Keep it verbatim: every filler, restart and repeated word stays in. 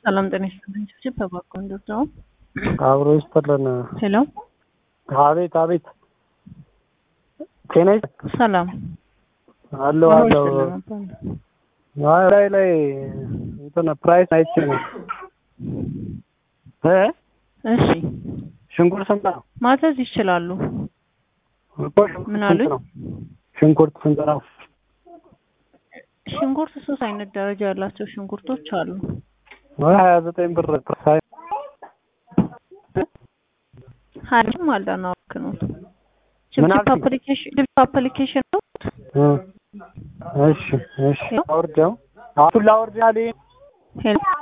ሰላም ጤና ይስጥልኝ። ጭብጭብ ተባቆ እንደው አብሮ ይስጥልን። ሄሎ አቤት አቤት። ጤና ሰላም አሎ አሎ። አይ ላይ ላይ እንትን ፕራይስ አይቼ ነው። እ እሺ ሽንኩርት ስንት ነው? ማዘዝ ይችላሉ። ምን አሉ? ሽንኩርት ስንት ነው? ሽንኩርት ሶስት አይነት ደረጃ ያላቸው ሽንኩርቶች አሉ። ወይ ሀያ ዘጠኝ ብር ፕራይስ ሀይም አለና ወክኑ ጭብጭብ አፕሊኬሽን ጭብጭብ አፕሊኬሽን ነው። እሺ እሺ አውርደው አሁን ላውርድ ያለኝ ሄሎ